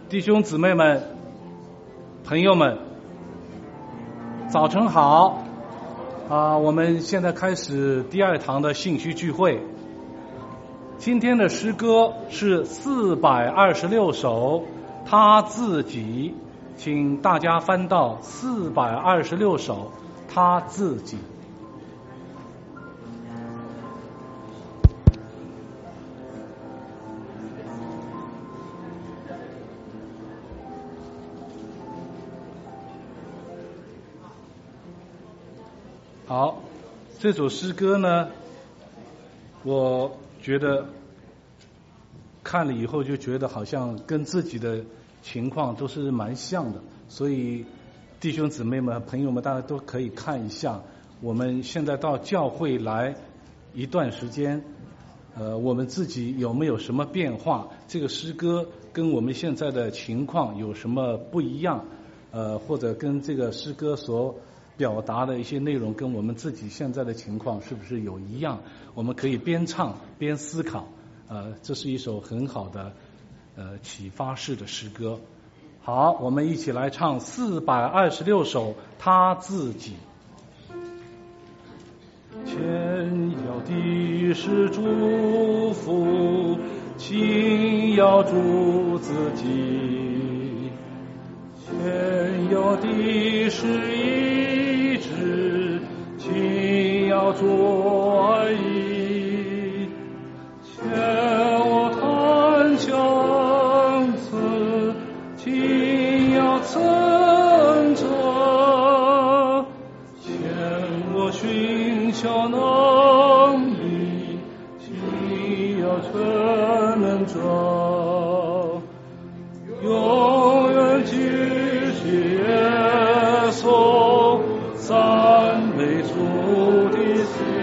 弟兄姊妹们、朋友们，早晨好！我们现在开始第二堂的信息聚会。今天的诗歌是426首，他自己，请大家翻到426首，他自己。好，这首诗歌呢，我觉得看了以后就觉得好像跟自己的情况都是蛮像的，所以弟兄姊妹们、朋友们，大家都可以看一下。我们现在到教会来一段时间，我们自己有没有什么变化？这个诗歌跟我们现在的情况有什么不一样？或者跟这个诗歌所表达的一些内容跟我们自己现在的情况是不是有一样？我们可以边唱边思考，这是一首很好的启发式的诗歌。好，我们一起来唱426首他自己。前要的是祝福，亲要主自己，前要的是医治，亲要主爱意，前我谈相思，亲要增长，前我寻求能力，亲要全能者，永远继续耶稣，赞美主的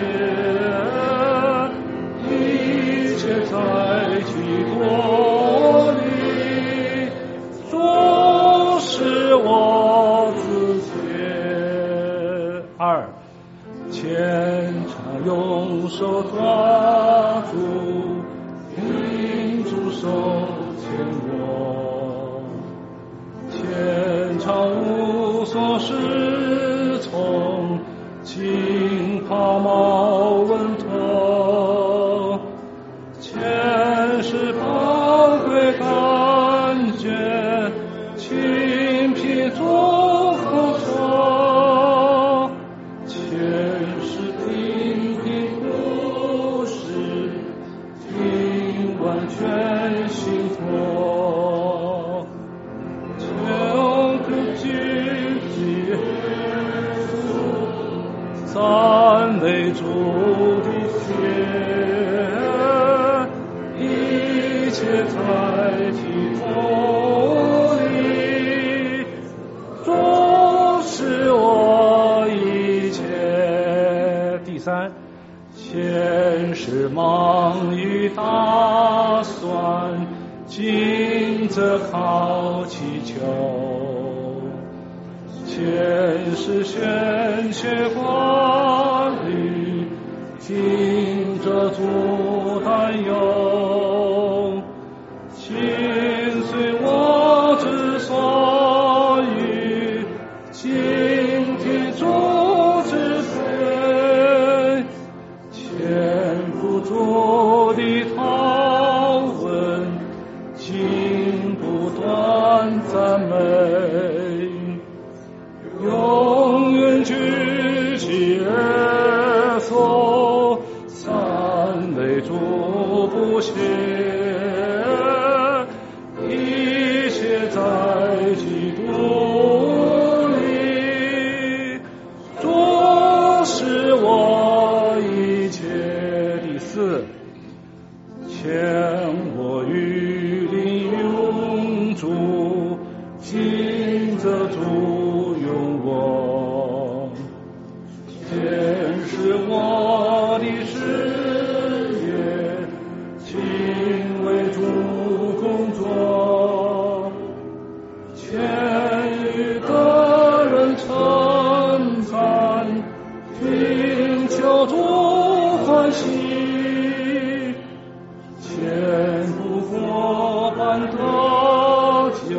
血，一切在其国里，主是我自己。二，虔诚用手抓住，领主手牵我，虔诚无所适从，轻抛毛问头，前世宝贵感觉，清贫足口手，前世平平故事，今晚全心托，求主举起耶稣，赞美主的血，一切在其中里，主是我一切。第三，前世忙于打算，今则靠祈求，前世鲜血挂虑，今则主担忧，心随我之所欲，今天主之非，前不住的拷问，今不断赞美，永远举起耶稣，赞美主不歇，一切在基督里，主是我一切。第四，前我与灵永驻，今则主用我，前是我的事业，今救，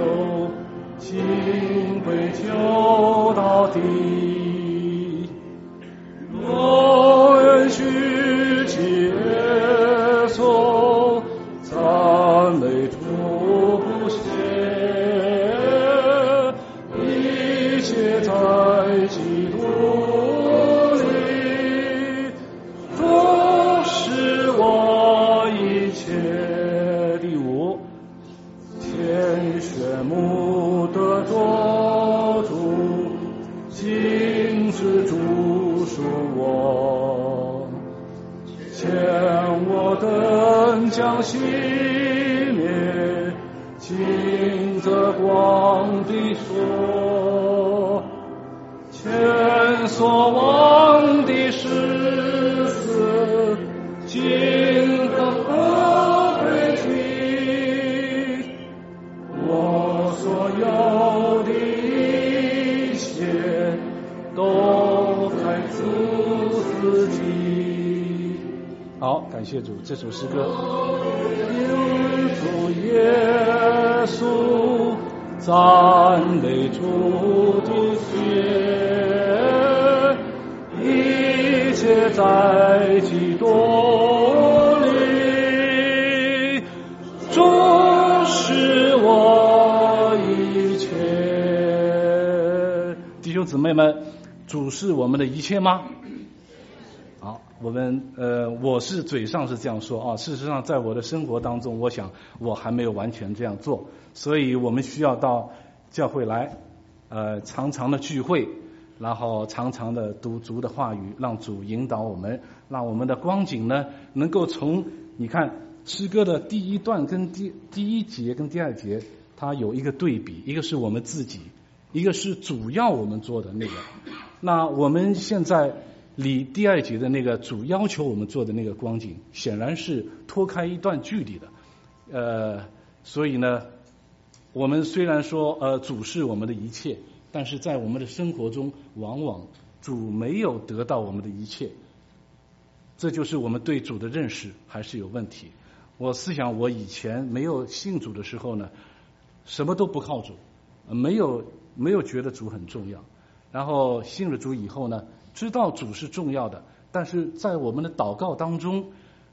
敬归救到底。我愿举起耶稣，赞美主不歇，一切在基督里，主是我一切。第五，天选母的做主，今之主属我，欠我等将熄灭，今则光的说，前所望的事死，今可归去，我所有的一切都在自己。好，感谢主，这首诗歌。主耶稣，赞美主的血，一切在基督里，主是我一切。弟兄姊妹们，主是我们的一切吗？好，我是嘴上是这样说啊，事实上在我的生活当中，我想我还没有完全这样做，所以我们需要到教会来，常常的聚会，然后常常的读主的话语，让主引导我们，让我们的光景呢能够从你看诗歌的第一段跟第一节跟第二节，它有一个对比，一个是我们自己，一个是主要我们做的那个。那我们现在离第二节的那个主要求我们做的那个光景，显然是脱开一段距离的。所以呢，我们虽然说主是我们的一切，但是在我们的生活中，往往主没有得到我们的一切，这就是我们对主的认识还是有问题。我思想我以前没有信主的时候呢，什么都不靠主，没有觉得主很重要。然后信了主以后呢，知道主是重要的，但是在我们的祷告当中，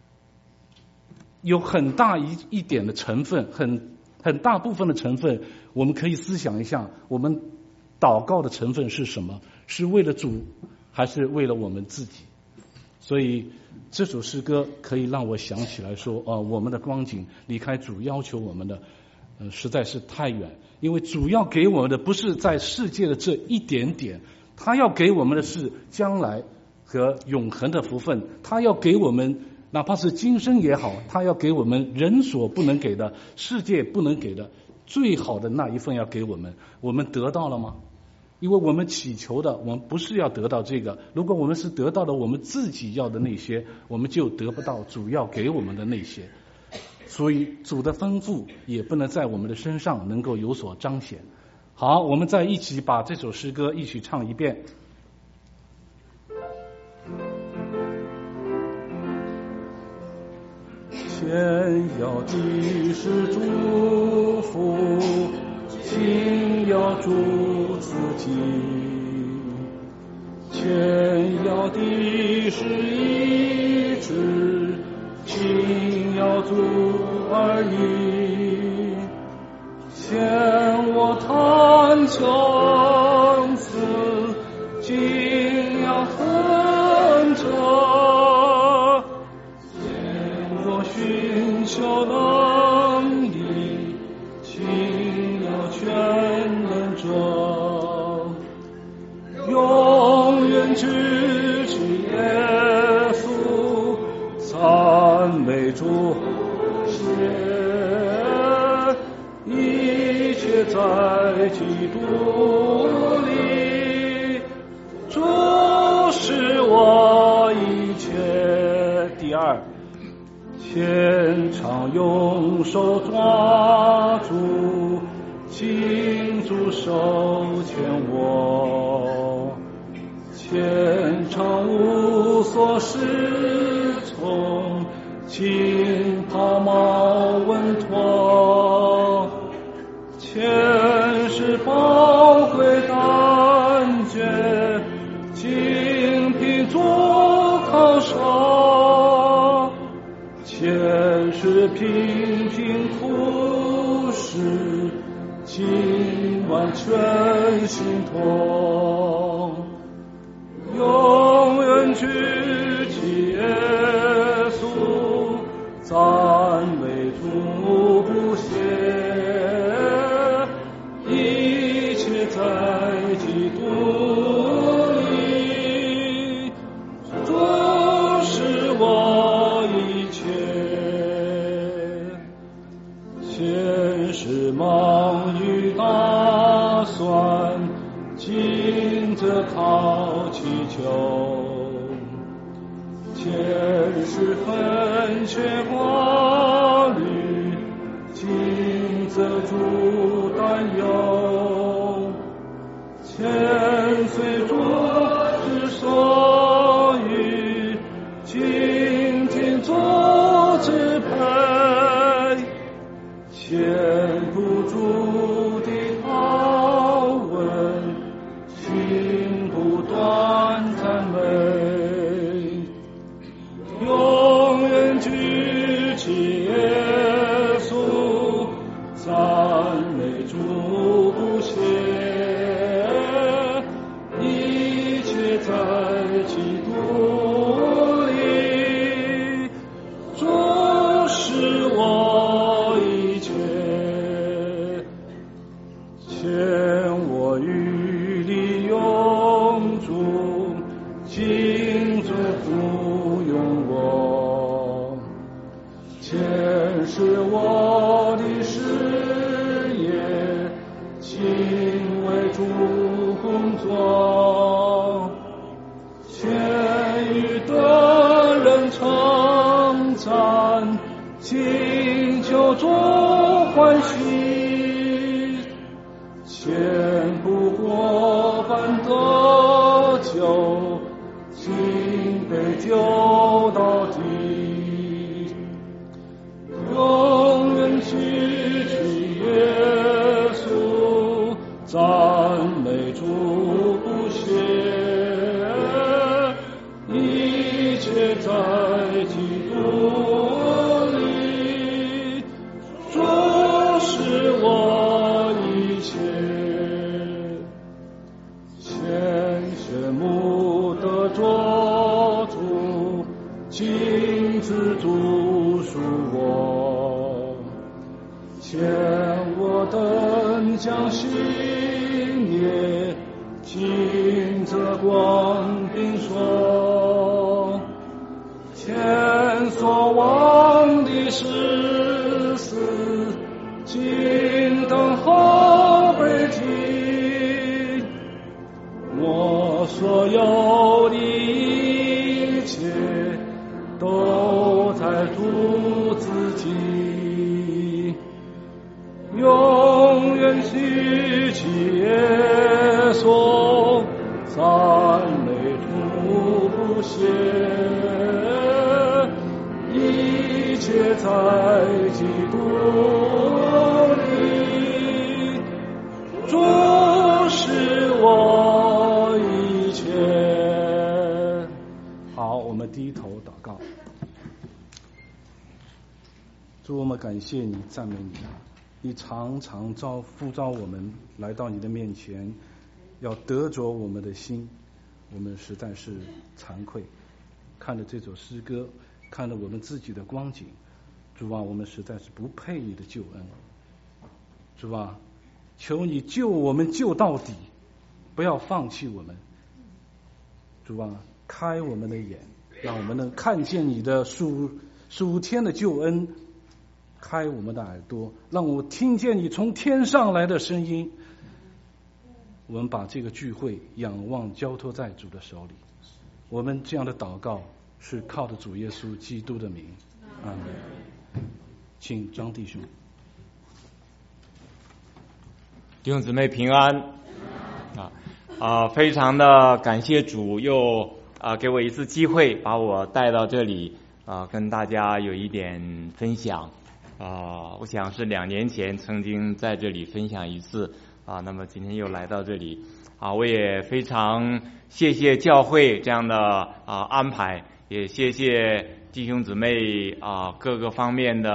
有很大一点的成分，很大部分的成分，我们可以思想一下，我们祷告的成分是什么？是为了主，还是为了我们自己？所以这首诗歌可以让我想起来说，我们的光景离开主要求我们的，实在是太远。因为主要给我们的不是在世界的这一点点，他要给我们的是将来和永恒的福分，他要给我们哪怕是今生也好，他要给我们人所不能给的，世界不能给的最好的那一份要给我们，我们得到了吗？因为我们祈求的，我们不是要得到这个，如果我们是得到了我们自己要的那些，我们就得不到主要给我们的那些。所以主的吩咐也不能在我们的身上能够有所彰显。好，我们再一起把这首诗歌一起唱一遍。天要地是祝福，心要主自己，天要地是一致，心要主而已，嫌我贪求死，今要分者，嫌我寻求能力，今要全能者，永远支持耶稣，赞美主，一切在基督里，主是我一切。第二，牵常用手抓住，紧住手牵我，牵常无所适从，紧抛锚稳妥，牵频频苦事，今晚全心痛，永远举起耶稣，赞美主不歇，一切在基督里，主是我一切，前世忙于打算，今则靠祈求，前世恳切挂虑，今则主担忧，前随主之所欲，今听主支配，前不住的拷问，心不断赞美，永远举起耶稣，赞美主不歇，一切在基督里，主是我一切，前我与你永住，今主不用我，前是我的事业，今为主工作，前与得人称赞，今就主欢喜，前不过半得救，今被救到底，永远举起耶稣，赞美主不歇，一切在基督里，主是我一切，前学慕的做主，今自主属我，前我等将心也，今则光并说，前所望的事死，今等候被提，我所有的一切都在主自己，永远举起耶稣，赞美主不歇，一切在基督里，主是我一切。好，我们低头祷告。主，我们感谢你，赞美你，你常常呼召我们来到你的面前，要得着我们的心，我们实在是惭愧。看着这首诗歌，看着我们自己的光景，主啊，我们实在是不配你的救恩。主啊，求你救我们救到底，不要放弃我们。主啊，开我们的眼，让我们能看见你的属天的救恩，开我们的耳朵，让我听见你从天上来的声音。我们把这个聚会仰望交托在主的手里，我们这样的祷告是靠着主耶稣基督的名，阿们。请张弟兄。 弟兄姊妹平安非常的感谢主又给我一次机会把我带到这里跟大家有一点分享我想是2年前曾经在这里分享一次那么今天又来到这里我也非常谢谢教会这样的安排，也谢谢弟兄姊妹各个方面的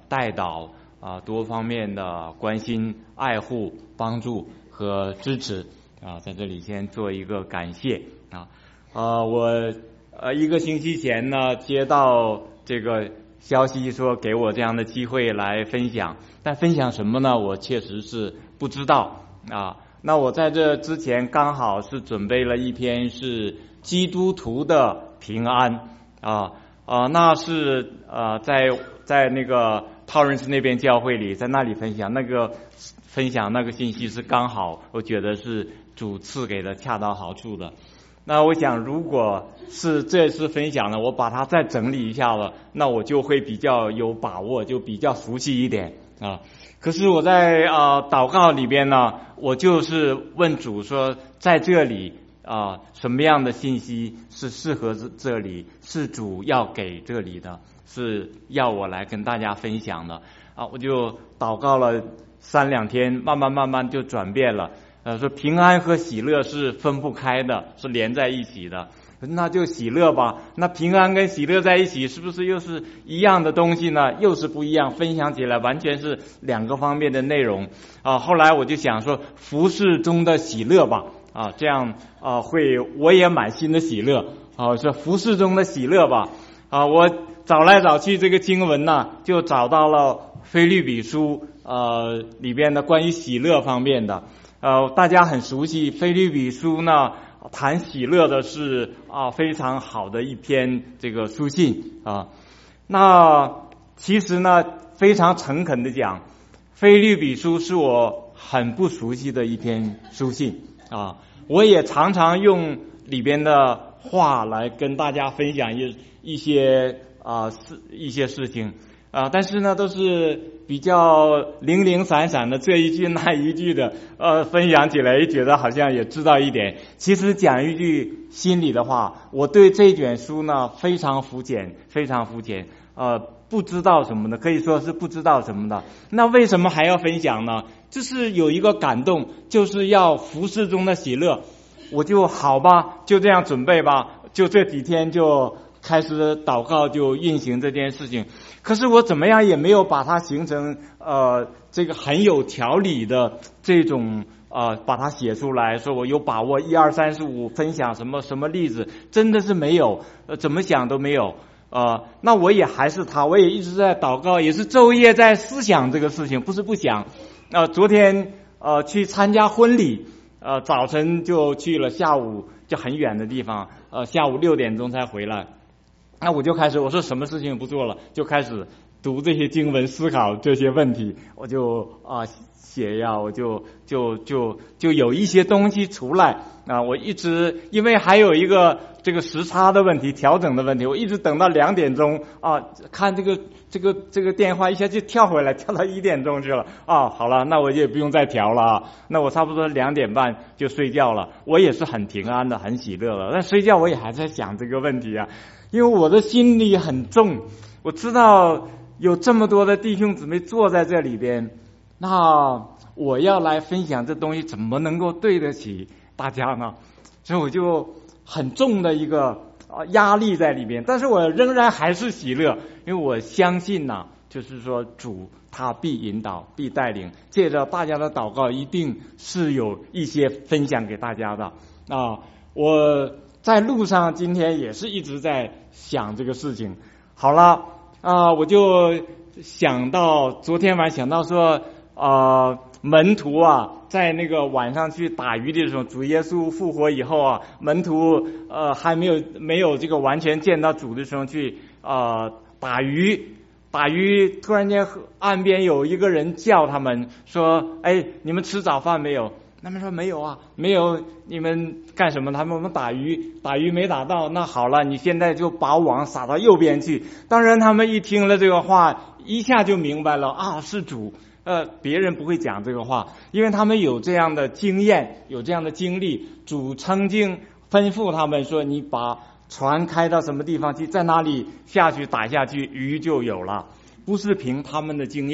带导多方面的关心、爱护、帮助和支持在这里先做一个感谢我1个星期前呢接到这个消息说给我这样的机会来分享，但分享什么呢？我确实是不知道那我在这之前刚好是准备了一篇是基督徒的平安那是在那个 Torrance 那边教会里，在那里分享那个信息是刚好，我觉得是主赐给的恰到好处的。那我想如果是这次分享呢，我把它再整理一下了，那我就会比较有把握，就比较熟悉一点可是我在祷告里边呢，我就是问主说，在这里什么样的信息是适合这里，是主要给这里的，是要我来跟大家分享的我就祷告了3-2天，慢慢就转变了说平安和喜乐是分不开的，是连在一起的，那就喜乐吧。那平安跟喜乐在一起，是不是又是一样的东西呢？又是不一样，分享起来完全是2个方面的内容后来我就想说服事中的喜乐吧这样我也满心的喜乐说服事中的喜乐吧我找来找去这个经文呢，就找到了腓立比书里边的关于喜乐方面的大家很熟悉腓立比书呢，谈喜乐的是非常好的一篇这个书信那其实呢非常诚恳的讲，腓立比书是我很不熟悉的一篇书信我也常常用里边的话来跟大家分享一些事情但是呢都是比较零零散散的，这一句那一句的分享起来觉得好像也知道一点，其实讲一句心里的话，我对这卷书呢非常肤浅不知道什么的，可以说是不知道什么的。那为什么还要分享呢？就是有一个感动，就是要服事中的喜乐，我就好吧，就这样准备吧，就这几天就开始祷告，就运行这件事情。可是我怎么样也没有把它形成这个很有条理的这种把它写出来，说我有把握1、2、3、4、5分享什么例子，真的是没有怎么想都没有那我也还是我也一直在祷告，也是昼夜在思想这个事情，不是不想昨天去参加婚礼早晨就去了，下午就很远的地方下午6点钟才回来。那我就开始，我说什么事情不做了，就开始读这些经文，思考这些问题，我就写呀，我就有一些东西出来我一直因为还有一个这个时差的问题，调整的问题，我一直等到2点钟看这个电话一下就跳回来，跳到1点钟去了好了，那我也不用再调了那我差不多2点半就睡觉了，我也是很平安的，很喜乐了。但睡觉我也还在想这个问题因为我的心里很重，我知道有这么多的弟兄姊妹坐在这里边，那我要来分享这东西怎么能够对得起大家呢？所以我就很重的一个压力在里边，但是我仍然还是喜乐，因为我相信就是说主他必引导必带领，借着大家的祷告一定是有一些分享给大家的我在路上今天也是一直在想这个事情。好了我就想到昨天晚上想到说门徒在那个晚上去打鱼的时候，主耶稣复活以后门徒还没有这个完全见到主的时候去打鱼，突然间岸边有一个人叫他们说你们吃早饭没有？他们说没有没有，你们干什么？他们我们打鱼没打到，那好了，你现在就把网撒到右边去。当然他们一听了这个话，一下就明白了是主。别人不会讲这个话，因为他们有这样的经验，有这样的经历。主曾经吩咐他们说，你把船开到什么地方去，在哪里下去打下去，鱼就有了。不是凭他们的经验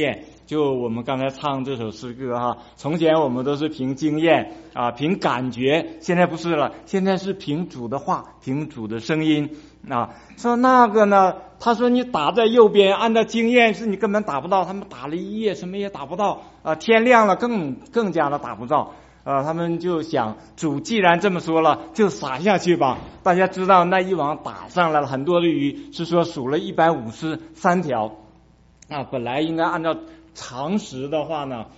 就我们刚才唱这首诗歌哈，从前我们都是凭经验啊，凭感觉，现在不是了，现在是凭主的话，凭主的声音啊。说那个呢，他说你打在右边，按照经验是你根本打不到，他们打了一夜什么也打不到啊，天亮了更加的打不到。他们就想，主既然这么说了，就撒下去吧。大家知道那一网打上来了很多的鱼，是说数了153条啊。本来应该按照常识的话呢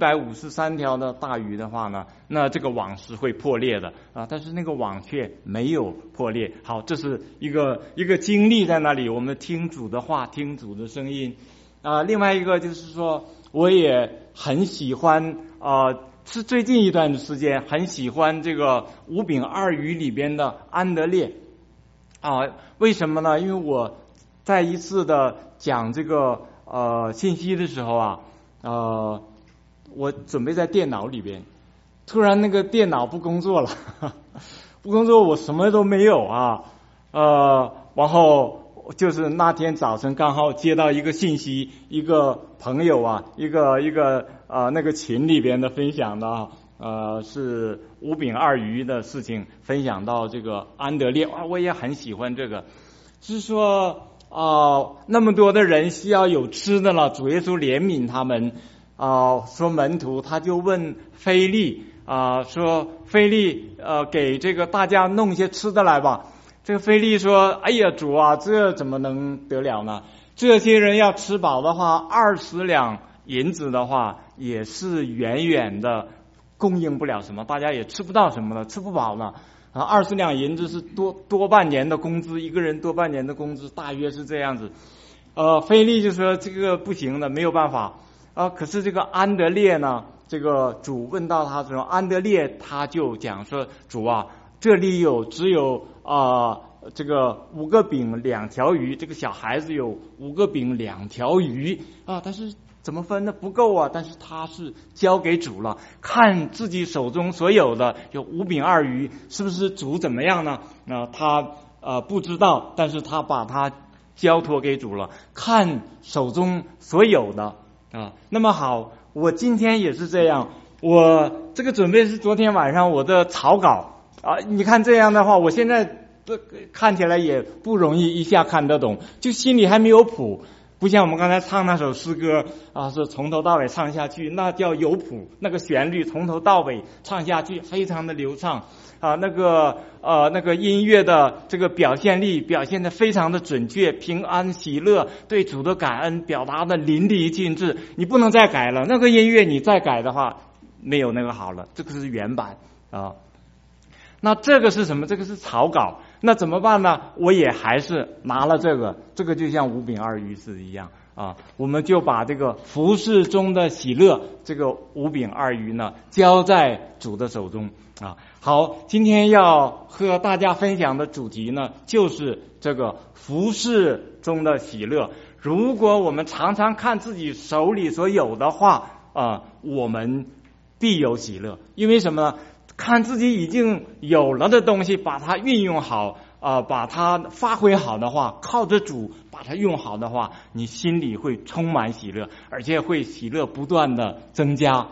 ，153条的大鱼的话呢，那这个网是会破裂的啊。但是那个网却没有破裂。好，这是一个经历在那里。我们听主的话，听主的声音啊。另外一个就是说，我也很喜欢是最近一段时间很喜欢这个五饼二鱼里边的安德烈啊。为什么呢？因为我在一次的讲这个信息的时候啊，我准备在电脑里边，突然那个电脑不工作了，不工作我什么都没有啊。然后就是那天早晨刚好接到一个信息，一个朋友啊，一个那个群里边的分享的是五饼二鱼的事情，分享到这个安德烈我也很喜欢这个，是说那么多的人需要有吃的了，主耶稣怜悯他们说门徒他就问腓利说腓利给这个大家弄些吃的来吧。这个腓利说：“哎呀，主啊，这怎么能得了呢？这些人要吃饱的话，20两银子的话，也是远远的供应不了什么，大家也吃不到什么了，吃不饱呢。20两银子是多半年的工资，一个人多半年的工资，大约是这样子。腓利就说这个不行的，没有办法可是这个安德烈呢，这个主问到他说，安德烈他就讲说，主啊，这里只有这个5个饼2条鱼，这个小孩子有5个饼2条鱼但是怎么分呢？不够啊！但是他是交给主了，看自己手中所有的有5饼2鱼，是不是主怎么样呢？他不知道，但是他把它交托给主了，看手中所有的那么好，我今天也是这样，我这个准备是昨天晚上我的草稿你看这样的话，我现在看起来也不容易一下看得懂，就心里还没有谱，不像我们刚才唱那首诗歌是从头到尾唱下去，那叫有谱，那个旋律从头到尾唱下去非常的流畅那个音乐的这个表现力表现得非常的准确，平安喜乐对主的感恩表达的淋漓尽致，你不能再改了，那个音乐你再改的话没有那个好了，这个是原版那这个是什么？这个是草稿，那怎么办呢？我也还是拿了这个就像5饼2鱼是一样我们就把这个服事中的喜乐，这个5饼2鱼呢，交在主的手中好，今天要和大家分享的主题呢，就是这个服事中的喜乐。如果我们常常看自己手里所有的话我们必有喜乐，因为什么呢？看自己已经有了的东西，把它运用好把它发挥好的话，靠着主把它用好的话，你心里会充满喜乐，而且会喜乐不断的增加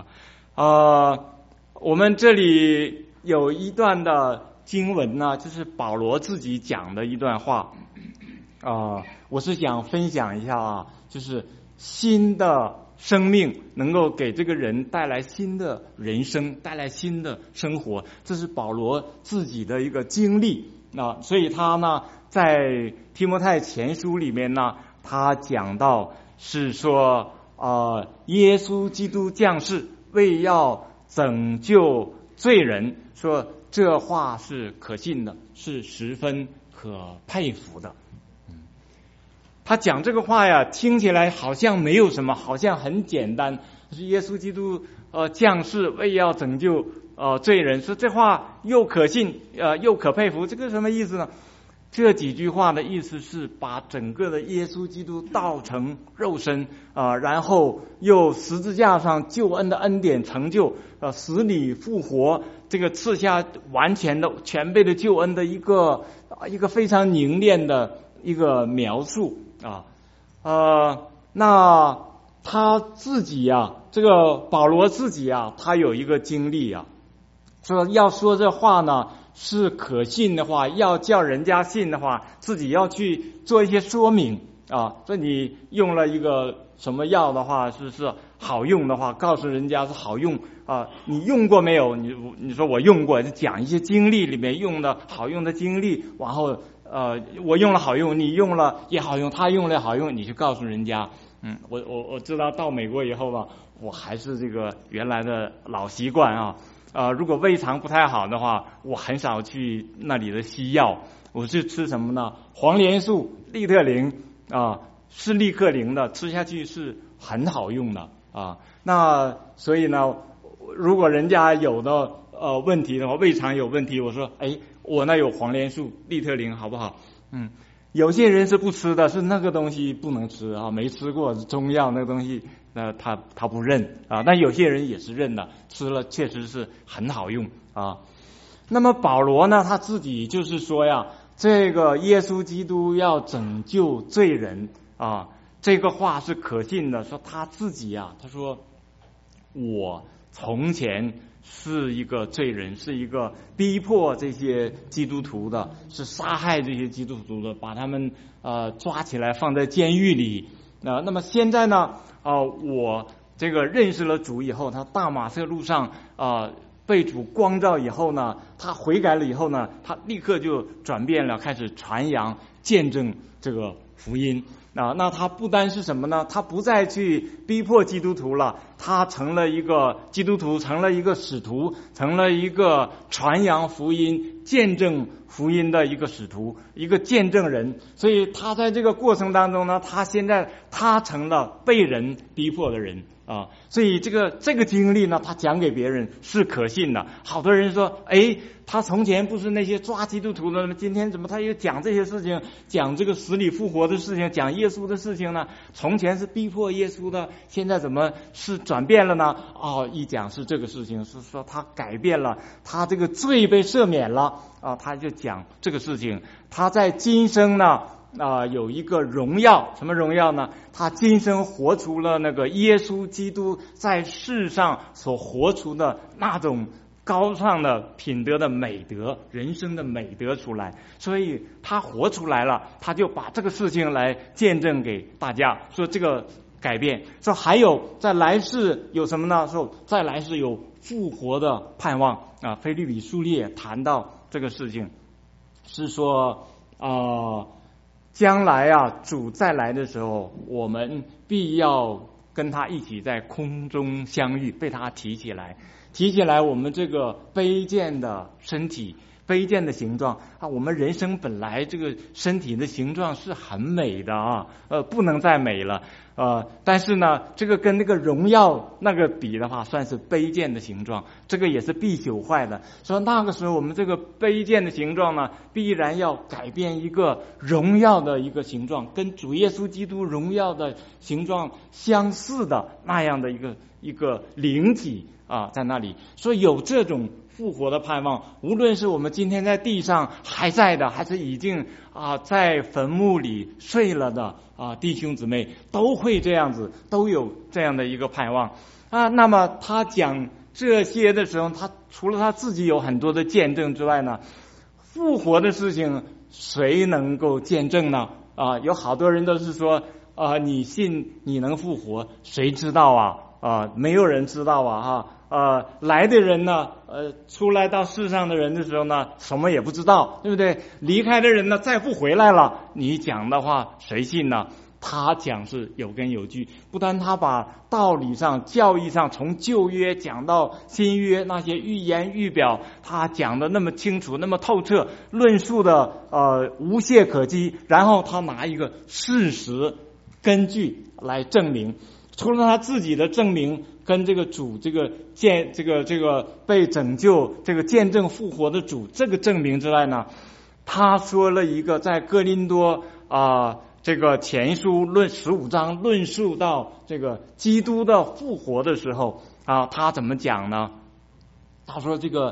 我们这里有一段的经文呢，就是保罗自己讲的一段话我是想分享一下就是新的生命能够给这个人带来新的人生，带来新的生活，这是保罗自己的一个经历所以他呢在提摩太前书里面呢，他讲到是说耶稣基督降世为要拯救罪人，说这话是可信的，是十分可佩服的他讲这个话呀，听起来好像没有什么，好像很简单，是耶稣基督降世为要拯救罪人，说这话又可信又可佩服，这个什么意思呢？这几句话的意思是把整个的耶稣基督道成肉身然后又十字架上救恩的恩典成就死里复活，这个赐下完全的全备的救恩的一个非常凝练的一个描述那他自己啊，这个保罗自己啊，他有一个经历啊，说要说这话呢是可信的话，要叫人家信的话，自己要去做一些说明啊。说你用了一个什么药的话，是好用的话，告诉人家是好用啊。你用过没有？你说我用过，就讲一些经历里面用的好用的经历，然后我用了好用，你用了也好用，他用了好用，你去告诉人家。我知道到美国以后吧，我还是这个原来的老习惯啊。如果胃肠不太好的话，我很少去那里的西药，我是吃什么呢？黄连素、利特灵啊，是利克灵的，吃下去是很好用的啊。那所以呢，如果人家有的问题的话，胃肠有问题，我说我那有黄连素、利特灵，好不好？有些人是不吃的，是那个东西不能吃啊，没吃过中药那个东西，他不认啊。但有些人也是认的，吃了确实是很好用啊。那么保罗呢，他自己就是说呀，这个耶稣基督要拯救罪人啊，这个话是可信的。说他自己啊，他说我从前是一个罪人，是一个逼迫这些基督徒的，是杀害这些基督徒的，把他们抓起来放在监狱里。那么现在呢，我这个认识了主以后，他大马色路上被主光照以后呢，他悔改了以后呢，他立刻就转变了，开始传扬见证这个福音。那他不单是什么呢？他不再去逼迫基督徒了，他成了一个基督徒，成了一个使徒，成了一个传扬福音、见证福音的一个使徒，一个见证人。所以他在这个过程当中呢，他成了被人逼迫的人啊。所以这个经历呢，他讲给别人是可信的。好多人说，他从前不是那些抓基督徒的，今天怎么他又讲这些事情，讲这个死里复活的事情，讲耶稣的事情呢？从前是逼迫耶稣的，现在怎么是转变了呢？一讲是这个事情，是说他改变了，他这个罪被赦免了啊，他就讲这个事情。他在今生呢有一个荣耀，什么荣耀呢？他今生活出了那个耶稣基督在世上所活出的那种高尚的品德的美德，人生的美德出来，所以他活出来了，他就把这个事情来见证给大家，说这个改变。说还有在来世有什么呢？说在来世有复活的盼望啊。腓立比书里也谈到这个事情，是说将来主再来的时候，我们必要跟他一起在空中相遇，被他提起来我们这个卑贱的身体，卑贱的形状我们人生本来这个身体的形状是很美的不能再美了但是呢，这个跟那个荣耀那个比的话，算是卑贱的形状，这个也是必朽坏的。所以那个时候我们这个卑贱的形状呢，必然要改变一个荣耀的一个形状，跟主耶稣基督荣耀的形状相似的那样的一个灵体在那里。所以有这种复活的盼望，无论是我们今天在地上还在的，还是已经在坟墓里睡了的弟兄姊妹，都会这样子，都有这样的一个盼望那么他讲这些的时候，他除了他自己有很多的见证之外呢，复活的事情谁能够见证呢？有好多人都是说你信你能复活，谁知道没有人知道来的人呢出来到世上的人的时候呢，什么也不知道，对不对？离开的人呢，再不回来了，你讲的话谁信呢？他讲是有根有据，不但他把道理上教义上从旧约讲到新约那些预言预表，他讲的那么清楚那么透彻，论述的无懈可击，然后他拿一个事实根据来证明。除了他自己的证明跟这个主这个被拯救这个见证复活的主这个证明之外呢，他说了一个在哥林多这个前书15章论述到这个基督的复活的时候他怎么讲呢？他说这个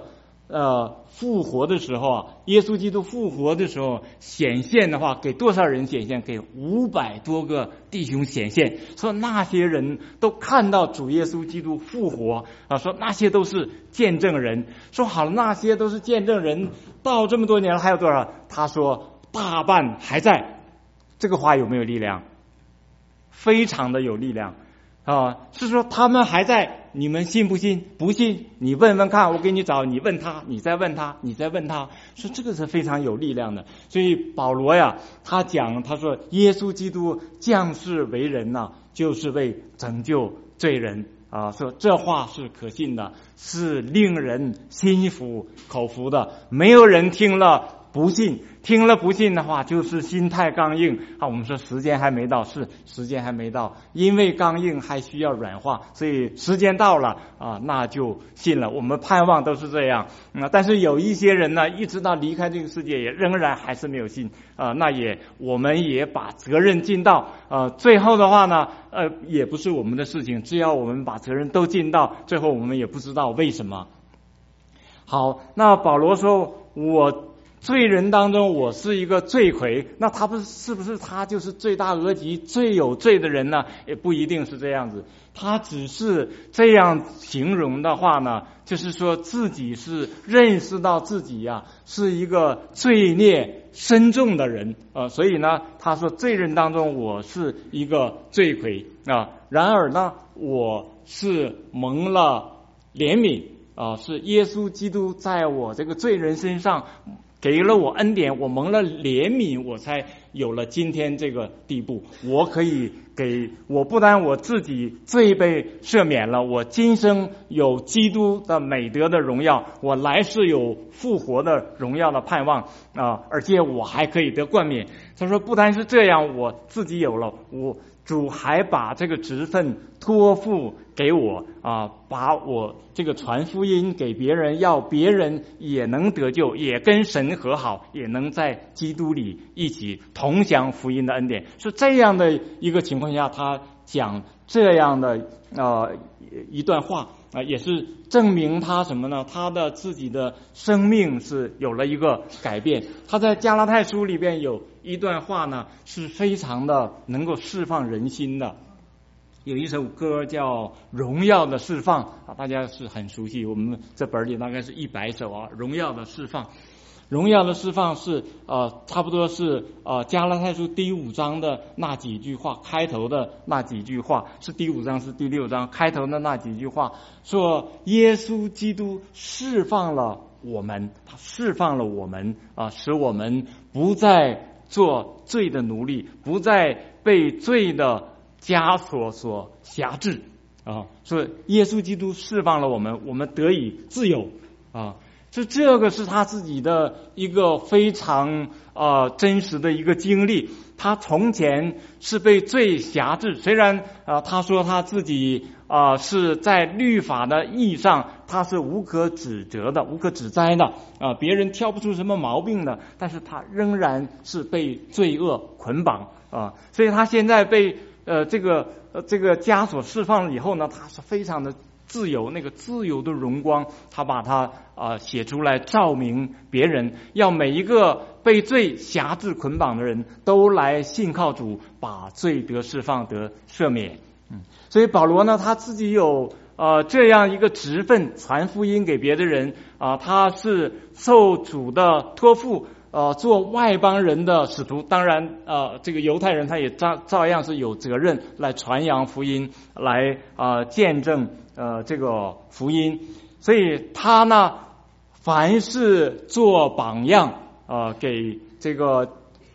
复活的时候啊，耶稣基督复活的时候显现的话，给多少人显现？给500多个弟兄显现，说那些人都看到主耶稣基督复活啊，说那些都是见证人。说好了，那些都是见证人，到这么多年了还有多少？他说大半还在。这个话有没有力量？非常的有力量啊！是说他们还在，你们信不信？不信你问问看，我给你找，你问他，你再问他，你再问他，说这个是非常有力量的。所以保罗呀，他说耶稣基督降世为人呐，就是为拯救罪人啊，说这话是可信的，是令人心服口服的，没有人听了不信，听了不信的话就是心态刚硬啊。我们说时间还没到，是时间还没到，因为刚硬还需要软化，所以时间到了啊，那就信了。我们盼望都是这样但是有一些人呢，一直到离开这个世界也仍然还是没有信那我们也把责任尽到最后的话呢也不是我们的事情，只要我们把责任都尽到，最后我们也不知道为什么。好，那保罗说我罪人当中我是一个罪魁，那他是不是他就是罪大恶极最有罪的人呢？也不一定是这样子，他只是这样形容的话呢，就是说自己是认识到自己呀是一个罪孽深重的人所以呢他说罪人当中我是一个罪魁然而呢我是蒙了怜悯是耶稣基督在我这个罪人身上给了我恩典，我蒙了怜悯，我才有了今天这个地步。我可以我不但我自己罪被赦免了，我今生有基督的美德的荣耀，我来世有复活的荣耀的盼望而且我还可以得冠冕。他说不单是这样，我自己有了，主还把这个职分托付给我把我这个传福音给别人，要别人也能得救，也跟神和好，也能在基督里一起同享福音的恩典。是这样的一个情况下，他讲这样的一段话也是证明他什么呢？他的自己的生命是有了一个改变。他在加拉太书里边有一段话呢，是非常的能够释放人心的。有一首歌叫《荣耀的释放》大家是很熟悉，我们这本里大概是100首《荣耀的释放》。荣耀的释放是差不多是加拉太书第5章的那几句话，开头的那几句话，是第5章是第6章开头的那几句话，说耶稣基督释放了我们，他释放了我们使我们不再做罪的奴隶，不再被罪的枷锁所辖制说耶稣基督释放了我们，我们得以自由这个是他自己的一个非常真实的一个经历。他从前是被罪辖制，虽然他说他自己是在律法的义上他是无可指责的，无可指摘的别人挑不出什么毛病的，但是他仍然是被罪恶捆绑所以他现在被这个枷锁释放了以后呢，他是非常的自由，那个自由的荣光他把它写出来照明别人，要每一个被罪辖制捆绑的人都来信靠主，把罪得释放得赦免所以保罗呢他自己有这样一个职分，传福音给别的人他是受主的托付做外邦人的使徒。当然这个犹太人他也照样是有责任来传扬福音，来见证这个福音。所以他呢凡是做榜样给这个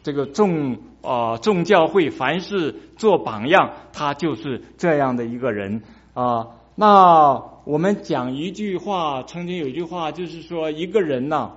众教会，凡是做榜样，他就是这样的一个人那我们讲一句话，曾经有一句话就是说，一个人呢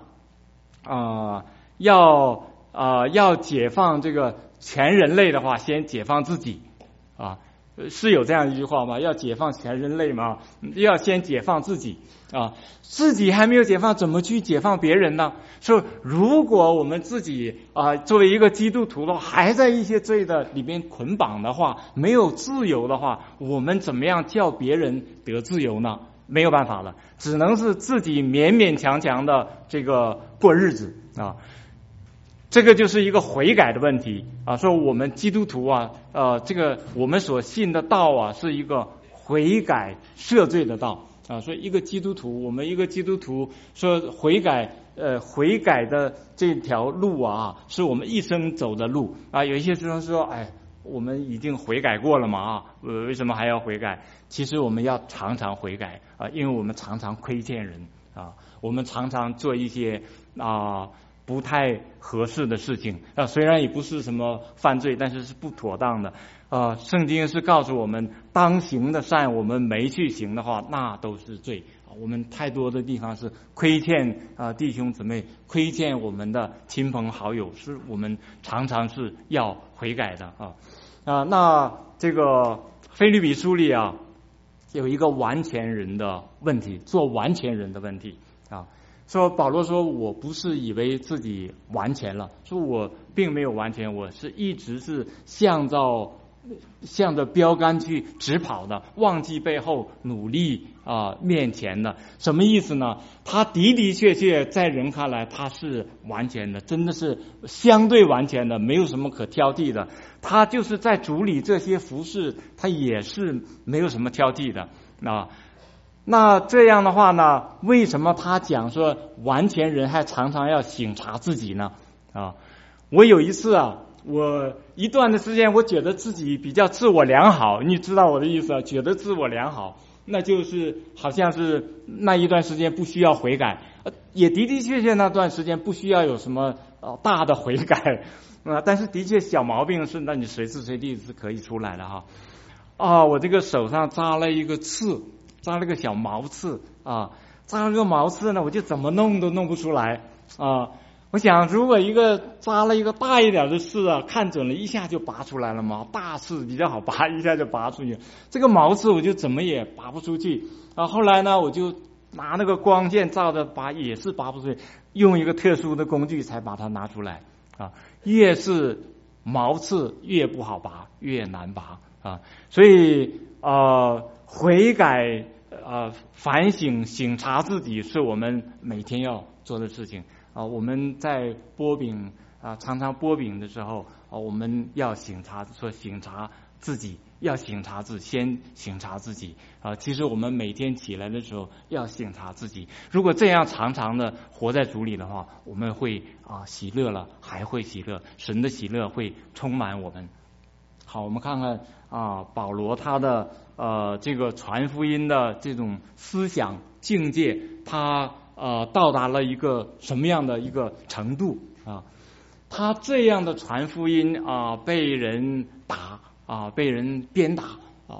要解放这个全人类的话，先解放自己是有这样一句话吗？要解放全人类吗？要先解放自己自己还没有解放，怎么去解放别人呢？说如果我们自己作为一个基督徒的话，还在一些罪的里面捆绑的话，没有自由的话，我们怎么样叫别人得自由呢？ 没有办法了，只能是自己勉勉强强的这个过日子啊。这个就是一个悔改的问题啊。说我们基督徒啊，这个我们所信的道啊，是一个悔改赦罪的道啊。所以一个基督徒，我们一个基督徒说悔改的这条路啊，是我们一生走的路啊。有一些人说，我们已经悔改过了嘛为什么还要悔改？其实我们要常常悔改啊，因为我们常常亏欠人啊，我们常常做一些不太合适的事情虽然也不是什么犯罪，但是是不妥当的圣经是告诉我们，当行的善我们没去行的话，那都是罪。我们太多的地方是亏欠弟兄姊妹，亏欠我们的亲朋好友，是我们常常是要悔改的那这个腓立比书里有一个完全人的问题，做完全人的问题说保罗说，我不是以为自己完全了，说我并没有完全，我是一直是向着标杆去直跑的，忘记背后，努力面前的。什么意思呢？他的的确确在人看来他是完全的，真的是相对完全的，没有什么可挑剔的。他就是在主里这些服事，他也是没有什么挑剔的那这样的话呢，为什么他讲说完全人还常常要省察自己呢我有一次我一段的时间我觉得自己比较自我良好，你知道我的意思觉得自我良好，那就是好像是那一段时间不需要悔改也的的确确那段时间不需要有什么大的悔改但是的确小毛病是那你随时随地是可以出来的我这个手上扎了一个刺，扎了个小毛刺扎了个毛刺呢，我就怎么弄都弄不出来我想如果扎了一个大一点的刺看准了一下就拔出来了嘛，大刺比较好拔，一下就拔出去，这个毛刺我就怎么也拔不出去后来呢我就拿那个光线照着拔，也是拔不出去，用一个特殊的工具才把它拿出来越是毛刺越不好拔，越难拔所以悔改反省省察自己是我们每天要做的事情我们在剥饼常常剥饼的时候我们要省察自己，要省察先省察自己其实我们每天起来的时候要省察自己，如果这样常常的活在主里的话，我们会喜乐了，还会喜乐，神的喜乐会充满我们。好，我们看看保罗他的这个传福音的这种思想境界，他到达了一个什么样的一个程度他这样的传福音被人打被人鞭打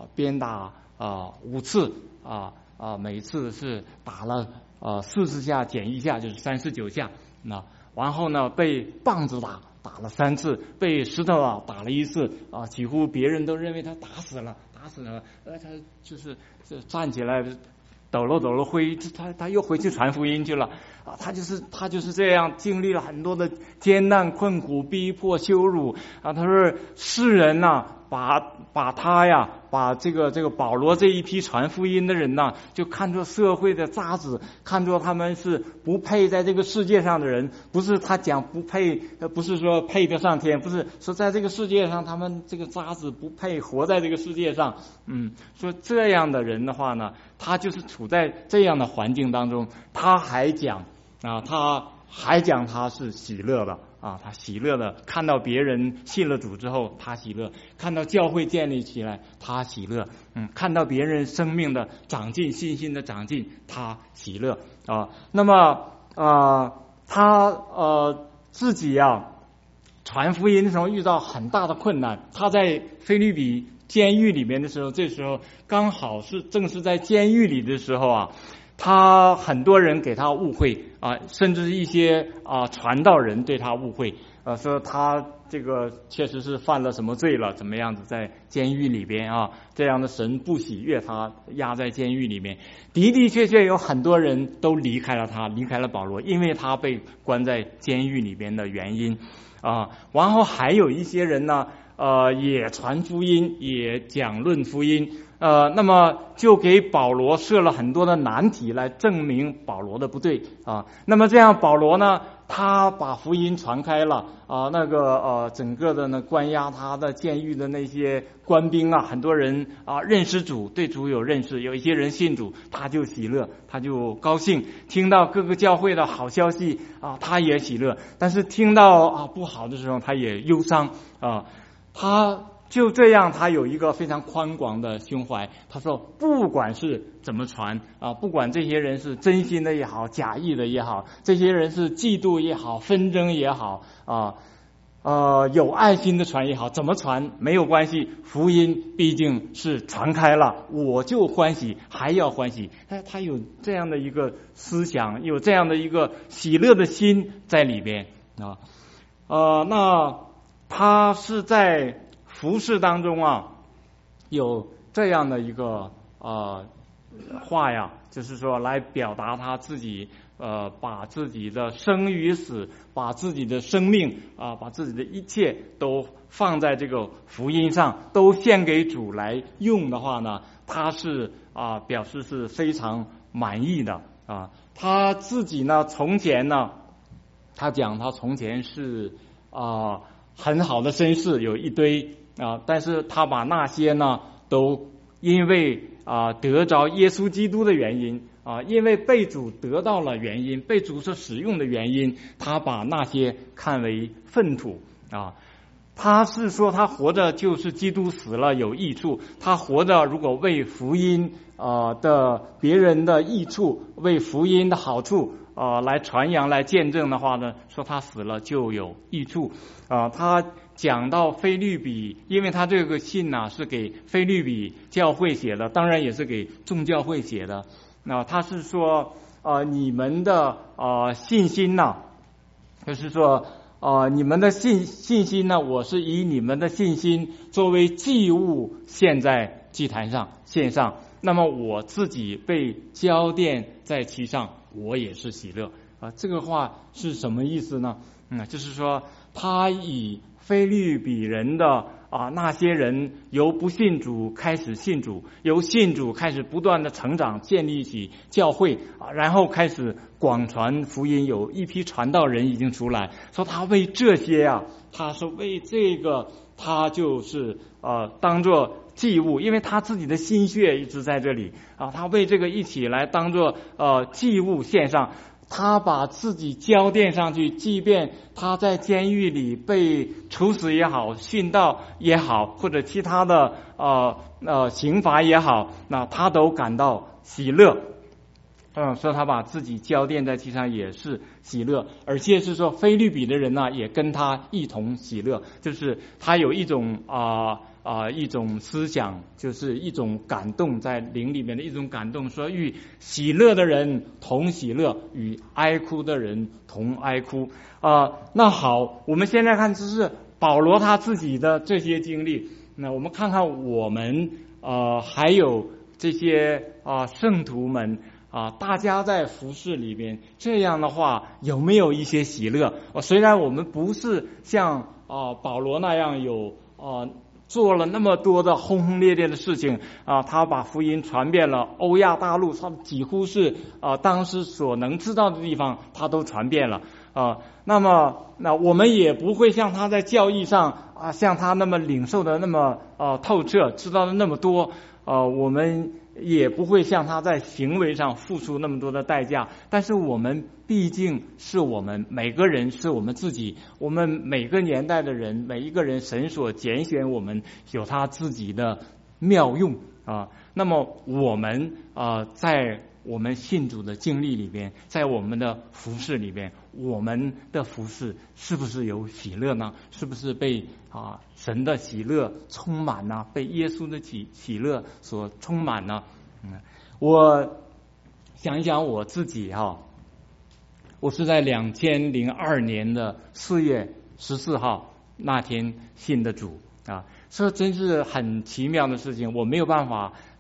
5次每次是打了40下减1下就是39下然后呢被棒子打了3次，被石头打了1次几乎别人都认为他打死了他就是站起来抖了灰，他又回去传福音去了他就是这样经历了很多的艰难困苦逼迫羞辱他说世人把他把这个保罗这一批传福音的人就看作社会的渣子，看作他们是不配在这个世界上的人，不是他讲不配不是说配得上天，不是说在这个世界上他们这个渣子不配活在这个世界上说这样的人的话呢，他就是处在这样的环境当中，他还讲他是喜乐的他喜乐的，看到别人信了主之后他喜乐，看到教会建立起来他喜乐看到别人生命的长进，信心的长进他喜乐那么他自己传福音的时候遇到很大的困难，他在腓立比监狱里面的时候，这时候刚好正是在监狱里的时候他很多人给他误会甚至一些传道人对他误会说他这个确实是犯了什么罪了，怎么样子在监狱里边这样的神不喜悦他，压在监狱里面。的的确确有很多人都离开了他，离开了保罗，因为他被关在监狱里边的原因然后还有一些人呢也传福音，也讲论福音那么就给保罗设了很多的难题来证明保罗的不对啊。那么这样保罗呢，他把福音传开了啊，整个的呢关押他的监狱的那些官兵啊，很多人啊认识主，对主有认识，有一些人信主，他就喜乐，他就高兴，听到各个教会的好消息啊，他也喜乐，但是听到啊不好的时候，他也忧伤啊。他就这样，他有一个非常宽广的胸怀。他说，不管是怎么传啊，不管这些人是真心的也好，假意的也好，这些人是嫉妒也好，纷争也好啊，有爱心的传也好，怎么传没有关系，福音毕竟是传开了，我就欢喜，还要欢喜。他有这样的一个思想，有这样的一个喜乐的心在里边啊。那他是在服事当中啊，有这样的一个话呀，就是说来表达他自己把自己的生与死，把自己的生命啊，把自己的一切都放在这个福音上，都献给主来用的话呢，他是表示是非常满意的啊。他自己呢，从前呢，他讲他从前是很好的绅士，有一堆但是他把那些呢都因为得着耶稣基督的原因因为被主得到了原因，被主所使用的原因，他把那些看为粪土他是说他活着就是基督死了有益处，他活着如果为福音的别人的益处，为福音的好处来传扬来见证的话呢，说他死了就有益处他讲到腓立比，因为他这个信呢是给腓立比教会写的，当然也是给众教会写的。那他是说你们的信心呢，就是说你们的信心呢，我是以你们的信心作为祭物献在祭坛上献上，那么我自己被浇奠在其上，我也是喜乐这个话是什么意思呢？就是说他以腓立比人的那些人由不信主开始信主，由信主开始不断的成长，建立起教会然后开始广传福音，有一批传道人已经出来，说他为这些他说为这个他就是当作祭物，因为他自己的心血一直在这里他为这个一起来当作祭物献上。他把自己交奠上去，即便他在监狱里被处死也好，殉道也好，或者其他的刑罚也好，那他都感到喜乐。说他把自己交奠在其上也是喜乐，而且是说腓立比的人呢也跟他一同喜乐，就是他有一种一种思想，就是一种感动，在灵里面的一种感动，说与喜乐的人同喜乐，与哀哭的人同哀哭那好，我们现在看就是保罗他自己的这些经历，那我们看看我们还有这些圣徒们大家在服事里边，这样的话有没有一些喜乐虽然我们不是像保罗那样有做了那么多的轰轰烈烈的事情他把福音传遍了欧亚大陆，他几乎是当时所能知道的地方他都传遍了那我们也不会像他在教义上像他那么领受的那么透彻，知道的那么多我们也不会像他在行为上付出那么多的代价，但是我们毕竟是我们每个人是我们自己，我们每个年代的人，每一个人神所拣选我们有他自己的妙用那么我们在我们信主的经历里边，在我们的服事里边，我们的服事是不是有喜乐呢？是不是被神的喜乐充满呢？被耶稣的喜乐所充满呢？我想一想我自己我是在2002年的4月14号那天信的主这真是很奇妙的事情，我没有办法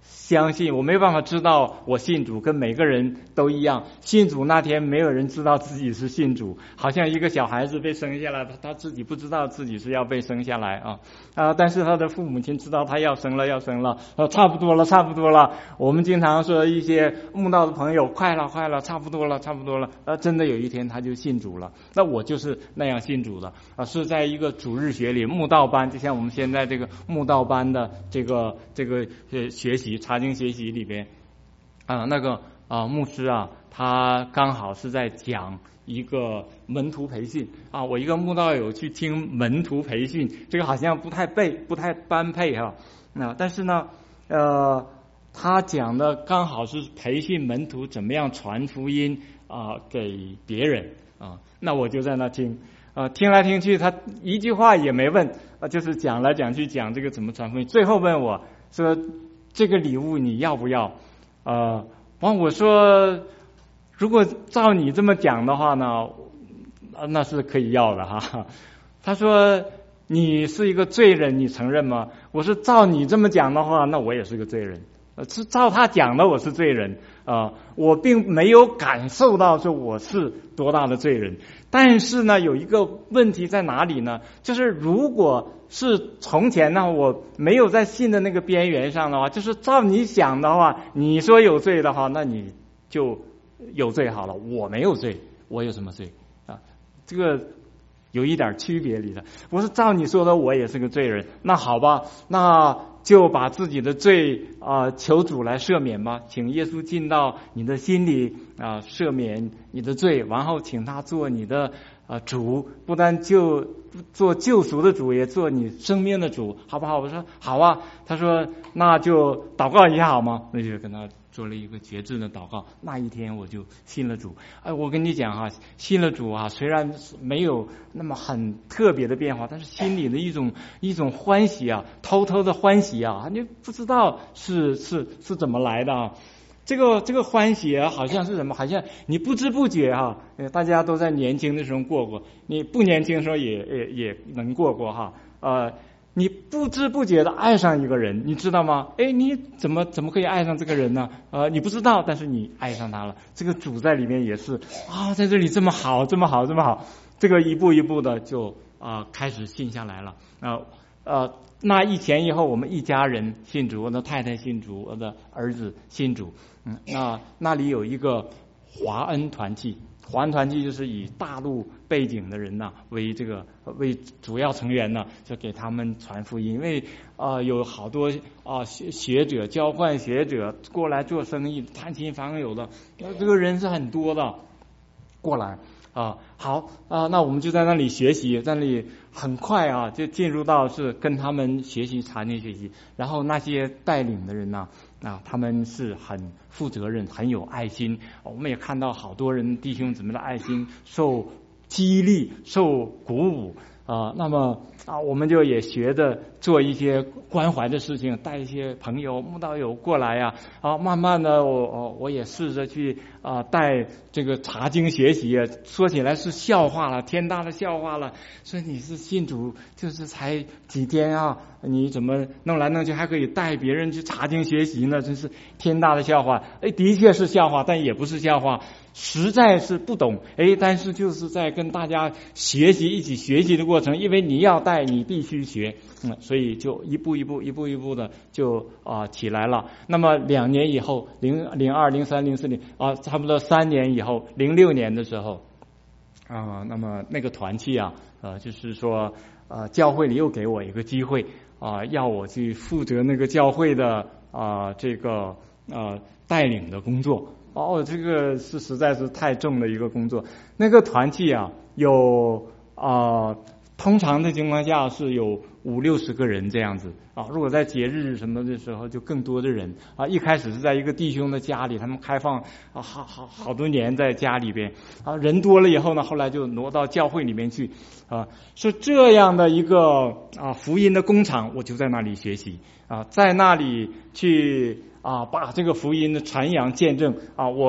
相信，我没有办法知道我信主，跟每个人都一样。信主那天，没有人知道自己是信主，好像一个小孩子被生下来，他自己不知道自己是要被生下来但是他的父母亲知道他要生了，差不多了。我们经常说一些慕道的朋友，快了，差不多了。真的有一天他就信主了。那我就是那样信主的是在一个主日学里慕道班，就像我们现在这个慕道班的这个学习查经学习里边牧师他刚好是在讲一个门徒培训我一个慕道友去听门徒培训，这个好像不太般配但是呢他讲的刚好是培训门徒怎么样传福音给别人那我就在那听来听去，他一句话也没问就是讲来讲去讲这个怎么传福音，最后问我说这个礼物你要不要我说如果照你这么讲的话呢那是可以要的他说你是一个罪人，你承认吗？我说照你这么讲的话，那我也是个罪人是照他讲的我是罪人我并没有感受到说我是多大的罪人。但是呢有一个问题在哪里呢，就是如果是从前呢我没有在信的那个边缘上的话，就是照你想的话，你说有罪的话，那你就有罪好了，我没有罪，我有什么罪这个有一点区别里的。我是照你说的我也是个罪人，那好吧，那就把自己的罪求主来赦免吧，请耶稣进到你的心里赦免你的罪，然后请他做你的主，不但就做救赎的主，也做你生命的主，好不好？我说好啊。他说那就祷告一下好吗？那就跟他做了一个决志的祷告。那一天我就信了主。我跟你讲信了主虽然没有那么很特别的变化，但是心里的一种欢喜偷偷的欢喜你不知道是怎么来的这个欢喜好像是什么？好像你不知不觉大家都在年轻的时候过过，你不年轻的时候也能过你不知不觉的爱上一个人，你知道吗？你怎么可以爱上这个人呢？你不知道，但是你爱上他了。这个主在里面也是在这里这么好，这个一步一步的就开始信下来了。那一前一后我们一家人信主，我的太太信主，我的儿子信主。那里有一个华恩团契，华恩团契就是以大陆背景的人为主要成员就给他们传福音。因为有好多学者交换学者过来做生意，探亲访友的，这个人是很多的过来好那我们就在那里学习，在那里很快就进入到是跟他们学习查经学习。然后那些带领的人他们是很负责任，很有爱心。我们也看到好多人弟兄姊妹的爱心受激励，受鼓舞那么我们就也学着做一些关怀的事情，带一些朋友慕道友过来慢慢的我也试着去带这个查经学习说起来是笑话了，天大的笑话了。说你是信主就是才几天你怎么弄来弄去还可以带别人去查经学习呢？真是天大的笑话。的确是笑话，但也不是笑话，实在是不懂但是就是在跟大家学习，一起学习的过程，因为你要带你必须学所以就一步一步的就起来了。那么2年以后02、03、04年差不多3年以后06年的时候那么那个团契就是说教会里又给我一个机会要我去负责那个教会的这个带领的工作这个是实在是太重的一个工作。那个团契有通常的情况下是有50-60个人这样子如果在节日什么的时候就更多的人一开始是在一个弟兄的家里，他们开放好多年在家里边人多了以后呢，后来就挪到教会里面去是这样的一个福音的工厂。我就在那里学习在那里去把这个福音的传扬见证我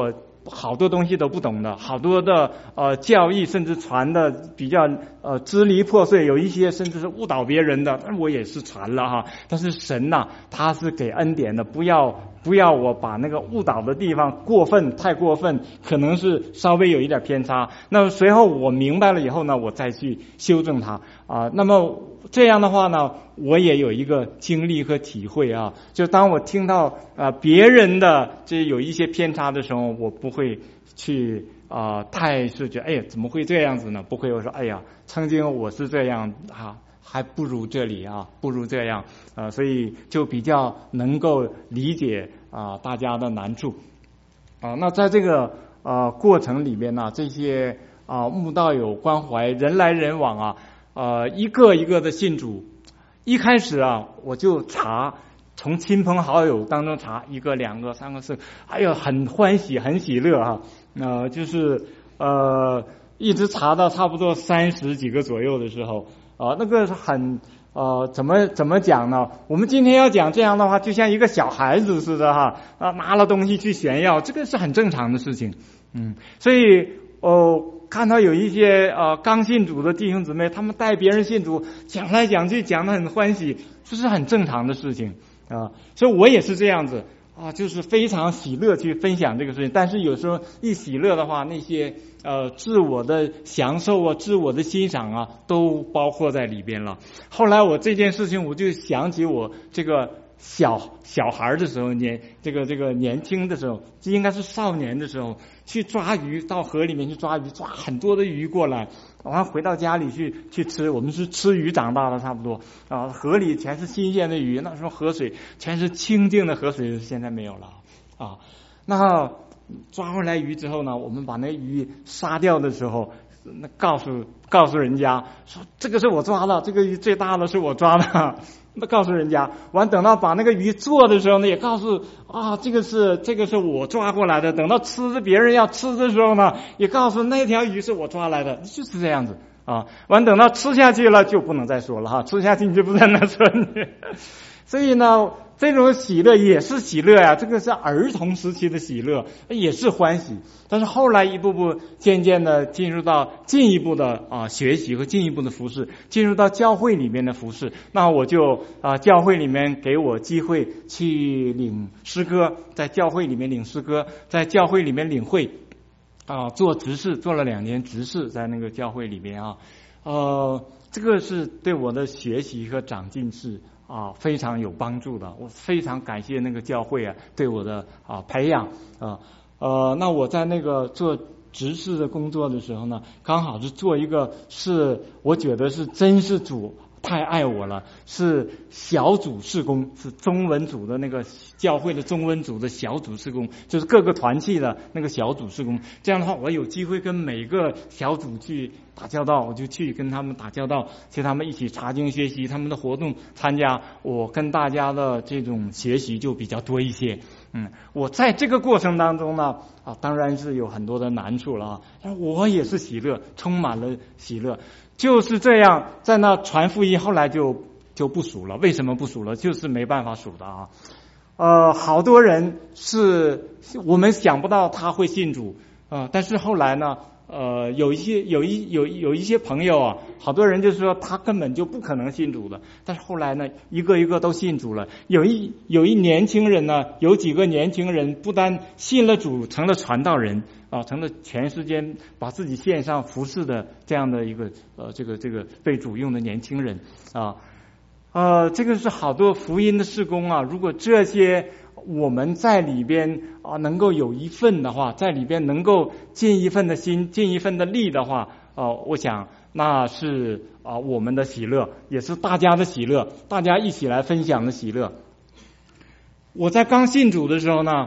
好多东西都不懂的，好多的教义甚至传的比较支离破碎，有一些甚至是误导别人的，我也是传了哈。但是神呐，他是给恩典的，不要我把那个误导的地方太过分，可能是稍微有一点偏差。那么随后我明白了以后呢，我再去修正它那么这样的话呢，我也有一个经历和体会啊，就当我听到别人的这有一些偏差的时候，我不会去太是觉得哎呀怎么会这样子呢？不会，我说哎呀，曾经我是这样还不如这里不如这样所以就比较能够理解大家的难处那在这个过程里边呢，这些慕道友关怀人来人往一个一个的信主。一开始我就查，从亲朋好友当中查1个、2个、3个、4个，哎呀，很欢喜，很喜乐就是一直查到差不多30几个左右的时候那个是很怎么讲呢？我们今天要讲这样的话，就像一个小孩子似的拿了东西去炫耀，这个是很正常的事情。所以看到有一些刚信主的弟兄姊妹，他们带别人信主，讲来讲去讲得很欢喜，这是很正常的事情所以我也是这样子就是非常喜乐去分享这个事情。但是有时候一喜乐的话，那些自我的享受自我的欣赏都包括在里边了。后来我这件事情，我就想起我这个小孩的时候，这个年轻的时候，这应该是少年的时候，去抓鱼，到河里面去抓鱼，抓很多的鱼过来，然后回到家里去吃。我们是吃鱼长大的，差不多河里全是新鲜的鱼，那时候河水全是清净的河水，现在没有了那抓回来鱼之后呢，我们把那鱼杀掉的时候，那告诉人家说这个是我抓的，这个鱼最大的是我抓的。那告诉人家，完等到把那个鱼做的时候呢，也告诉这个是我抓过来的。等到别人要吃的时候呢，也告诉那条鱼是我抓来的，就是这样子完等到吃下去了就不能再说了吃下去你就不能说你。所以呢，这种喜乐也是喜乐这个是儿童时期的喜乐，也是欢喜。但是后来一步步渐渐的进入到进一步的学习和进一步的服事，进入到教会里面的服事。那我就教会里面给我机会去领诗歌，在教会里面领诗歌，在教会里面领会做执事，做了2年执事，在那个教会里面这个是对我的学习和长进是非常有帮助的。我非常感谢那个教会对我的培养那我在那个做执事的工作的时候呢，刚好是做一个我觉得是真是主太爱我了，是小组事工，是中文组的那个教会的中文组的小组事工，就是各个团契的那个小组事工。这样的话，我有机会跟每个小组去打交道，我就去跟他们打交道，去他们一起查经学习，他们的活动参加，我跟大家的这种学习就比较多一些。我在这个过程当中呢当然是有很多的难处了但我也是喜乐，充满了喜乐。就是这样，在那传福音，后来就不数了。为什么不数了？就是没办法数的好多人是我们想不到他会信主但是后来呢有一些朋友好多人就说他根本就不可能信主的，但是后来呢一个一个都信主了。有一年轻人呢，有几个年轻人不但信了主，成了传道人成了全世界把自己献上服侍的这样的一个这个被主用的年轻人这个是好多福音的事工如果这些我们在里边能够有一份的话，在里边能够尽一份的心，尽一份的力的话我想那是我们的喜乐，也是大家的喜乐，大家一起来分享的喜乐。我在刚信主的时候呢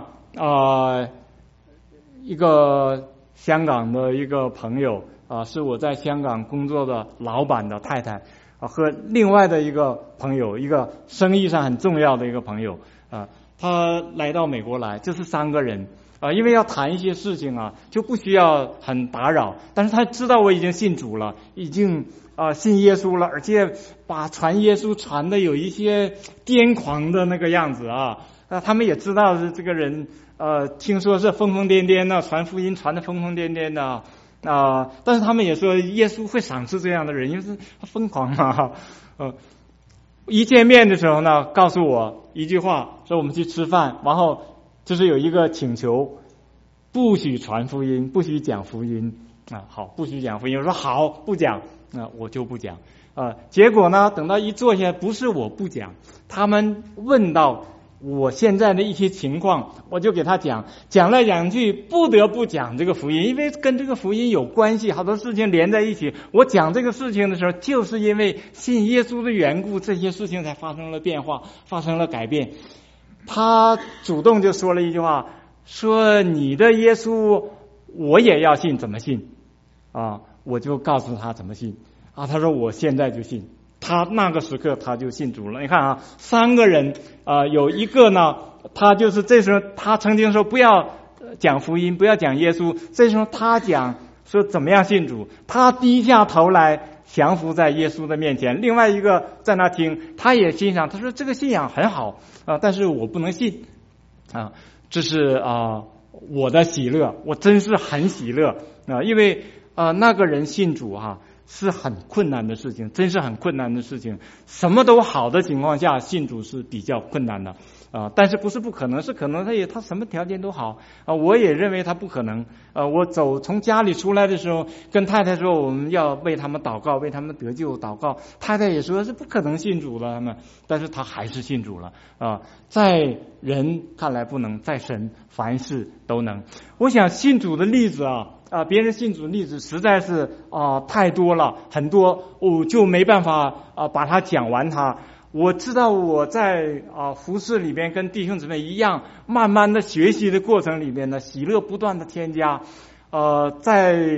一个香港的一个朋友是我在香港工作的老板的太太和另外的一个朋友，一个生意上很重要的一个朋友他来到美国来，就是3个人因为要谈一些事情就不需要很打扰，但是他知道我已经信主了，已经信耶稣了，而且把传耶稣传的有一些癫狂的那个样子他们也知道是这个人听说是疯疯癫癫的，传福音传的疯疯癫癫的但是他们也说耶稣会赏赐这样的人，因为是疯狂嘛。一见面的时候呢，告诉我一句话，说我们去吃饭，然后就是有一个请求，不许传福音，不许讲福音好，不许讲福音。我说好，不讲，我就不讲。结果呢，等到一坐下，不是我不讲，他们问到我现在的一些情况，我就给他讲来讲去，不得不讲这个福音，因为跟这个福音有关系，好多事情连在一起。我讲这个事情的时候，就是因为信耶稣的缘故，这些事情才发生了变化，发生了改变。他主动就说了一句话，说你的耶稣我也要信，怎么信我就告诉他怎么信他说我现在就信。他那个时刻他就信主了。你看3个人有一个呢，他就是这时候他曾经说不要讲福音，不要讲耶稣，这时候他讲说怎么样信主，他低下头来降服在耶稣的面前。另外一个在那听，他也欣赏，他说这个信仰很好但是我不能信这是我的喜乐，我真是很喜乐因为那个人信主是很困难的事情，真是很困难的事情。什么都好的情况下，信主是比较困难的但是不是不可能，是可能。他什么条件都好我也认为他不可能我从家里出来的时候，跟太太说我们要为他们祷告，为他们得救祷告，太太也说是不可能信主的他们，但是他还是信主了在人看来不能，在神凡事都能。我想信主的例子别人信主的例子实在是太多了，很多我就没办法把它讲完它。我知道我在服事里边跟弟兄姊妹一样，慢慢的学习的过程里边呢，喜乐不断的添加在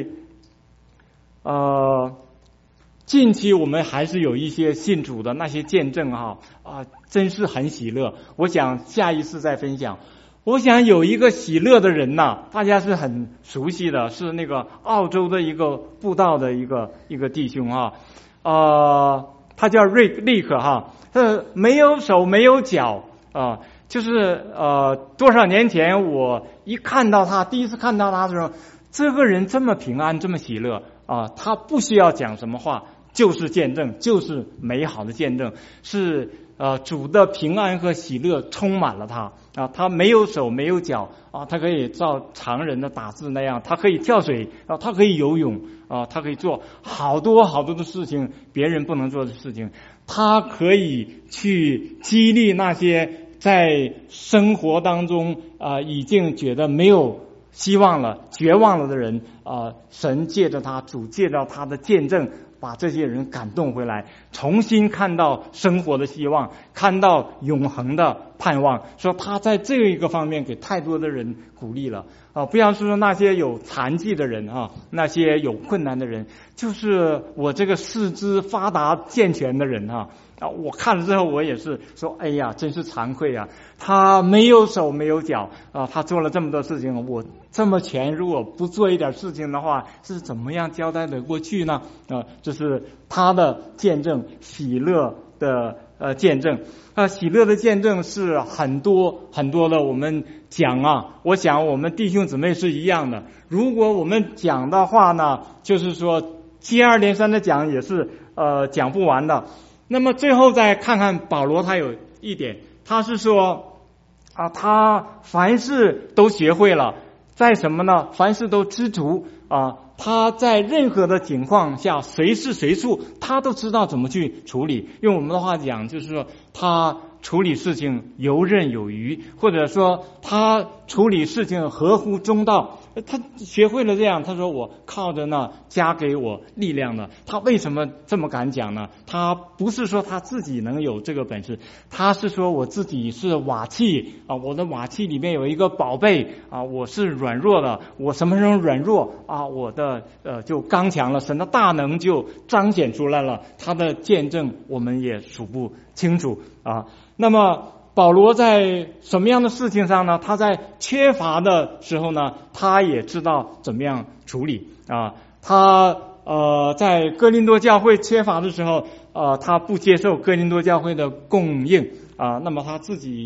近期我们还是有一些信主的那些见证真是很喜乐。我想下一次再分享。我想有一个喜乐的人大家是很熟悉的，是那个澳洲的一个布道的一个弟兄他叫瑞克他没有手没有脚就是多少年前我第一次看到他的时候，这个人这么平安这么喜乐他不需要讲什么话，就是见证，就是美好的见证，是主的平安和喜乐充满了他他没有手没有脚他可以照常人的打字那样，他可以跳水他可以游泳他可以做好多好多的事情，别人不能做的事情。他可以去激励那些在生活当中已经觉得没有希望了绝望了的人神借着他，主借着他的见证，把这些人感动回来，重新看到生活的希望，看到永恒的盼望。说他在这一个方面给太多的人鼓励了不要说那些有残疾的人那些有困难的人，就是我这个四肢发达健全的人我看了之后我也是说哎呀真是惭愧他没有手没有脚他做了这么多事情，我这么全，如果不做一点事情的话，是怎么样交代得过去呢这是他的见证，喜乐的见证喜乐的见证是很多很多的。我们讲我想我们弟兄姊妹是一样的，如果我们讲的话呢，就是说接二连三的讲也是讲不完的。那么最后再看看保罗，他有一点，他是说他凡事都学会了，在什么呢？凡事都知足他在任何的情况下随时随处他都知道怎么去处理。用我们的话讲，就是说他处理事情游刃有余，或者说他处理事情合乎中道。他学会了这样，他说我靠着那加给我力量的。他为什么这么敢讲呢？他不是说他自己能有这个本事，他是说我自己是瓦器我的瓦器里面有一个宝贝我是软弱的，我什么时候软弱我的就刚强了，神的大能就彰显出来了。他的见证我们也数不清楚那么保罗在什么样的事情上呢？他在缺乏的时候呢，他也知道怎么样处理他在哥林多教会缺乏的时候他不接受哥林多教会的供应那么他自己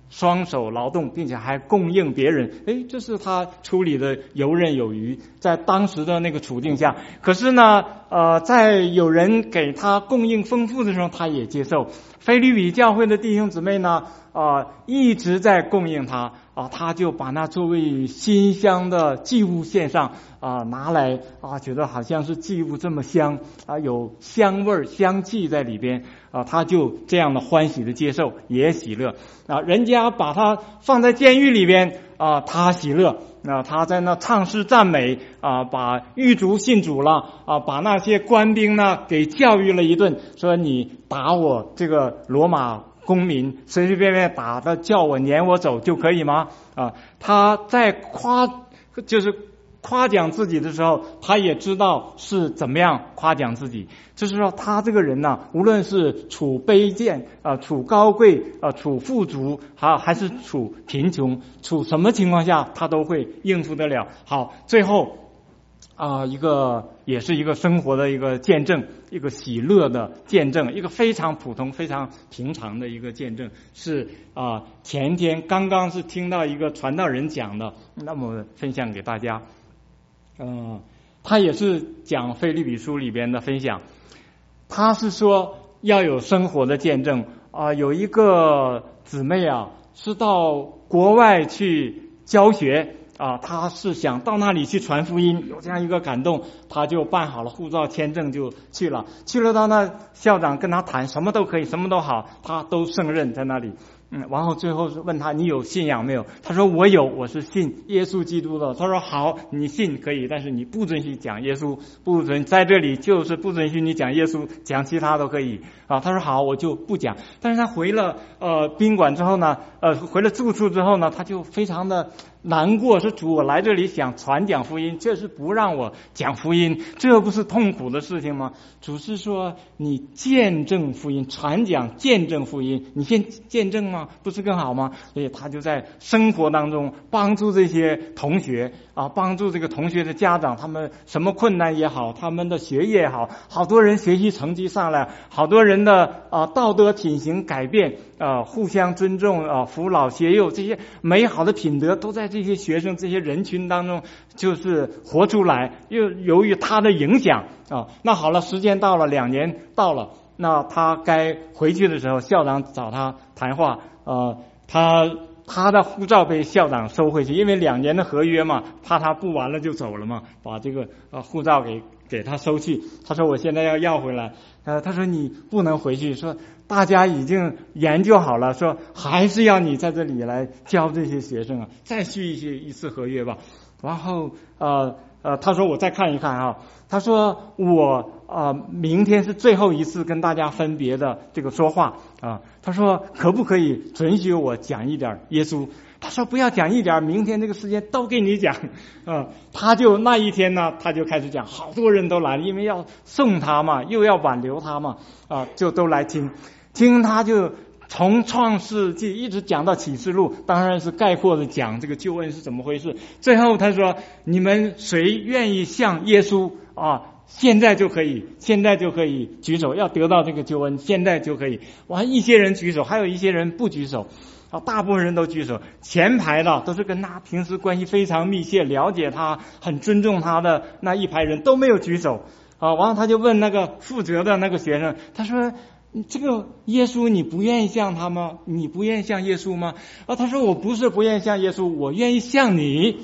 双手劳动，并且还供应别人，这是他处理的游刃有余，在当时的那个处境下。可是呢，在有人给他供应丰富的时候，他也接受。腓立比教会的弟兄姊妹呢，一直在供应他，他就把那作为馨香的祭物献上，拿来，觉得好像是祭物这么香，有香味香气在里边，他就这样的欢喜的接受，也喜乐。人家把他放在监狱里边，他喜乐。他在那唱诗赞美，把狱卒信主了，把那些官兵呢给教育了一顿，说你打我这个罗马公民，随随便便打的叫我撵我走就可以吗？他在夸奖自己的时候，他也知道是怎么样夸奖自己，就是说他这个人呢，无论是处卑贱，处高贵，处富足，还是处贫穷，处什么情况下他都会应付得了。好，最后也是一个生活的一个见证，一个喜乐的见证，一个非常普通非常平常的一个见证，是前天刚刚是听到一个传道人讲的，那么分享给大家。他也是讲腓立比书里边的分享，他是说要有生活的见证。有一个姊妹是到国外去教学，他是想到那里去传福音，有这样一个感动，他就办好了护照签证就去了到那，校长跟他谈什么都可以，什么都好，他都胜任在那里。然后最后问他你有信仰没有？他说我有，我是信耶稣基督的。他说好，你信可以，但是你不准许讲耶稣，不准在这里就是不准许你讲耶稣，讲其他都可以。他说好，我就不讲。但是他回了宾馆之后呢，回了住处之后呢，他就非常的难过，说主，我来这里想传讲福音，这是不让我讲福音，这不是痛苦的事情吗？主是说你见证福音，传讲见证福音，你先见证吗？不是更好吗？所以他就在生活当中帮助这些同学，帮助这个同学的家长，他们什么困难也好，他们的学业也好，好多人学习成绩上来，好多人的道德品行改变，互相尊重，扶老携幼，这些美好的品德都在这些学生这些人群当中就是活出来。又由于他的影响，那好了，时间到了，2年到了，那他该回去的时候，校长找他谈话，他的护照被校长收回去，因为2年的合约嘛，怕他不完了就走了嘛，把这个护照给他收去。他说我现在要回来，他说你不能回去，说大家已经研究好了，说还是要你在这里来教这些学生再续一次合约吧。然后他说我再看一看他说我明天是最后一次跟大家分别的这个说话他说可不可以准许我讲一点耶稣？他说不要讲一点，明天这个时间都给你讲他就那一天呢，他就开始讲，好多人都来，因为要送他嘛，又要挽留他嘛就都来听他就从创世纪一直讲到启示录，当然是概括的讲这个救恩是怎么回事。最后他说你们谁愿意像耶稣现在就可以举手，要得到这个救恩现在就可以。一些人举手，还有一些人不举手大部分人都举手。前排的都是跟他平时关系非常密切，了解他很尊重他的那一排人都没有举手然后他就问那个负责的那个学生，他说这个耶稣你不愿意像他吗？你不愿意像耶稣吗？他说我不是不愿意像耶稣，我愿意像你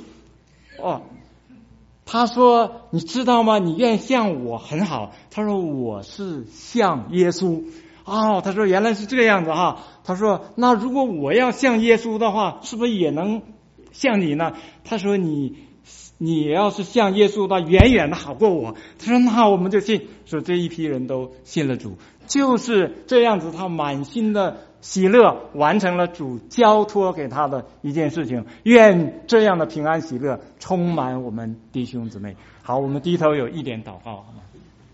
他说你知道吗？你愿意像我很好。他说我是像耶稣他说原来是这个样子他说那如果我要像耶稣的话，是不是也能像你呢？他说你要是像耶稣的远远的好过我。他说那我们就信。说这一批人都信了主，就是这样子，他满心的喜乐完成了主交托给他的一件事情。愿这样的平安喜乐充满我们弟兄姊妹。好，我们低头有一点祷告好吗？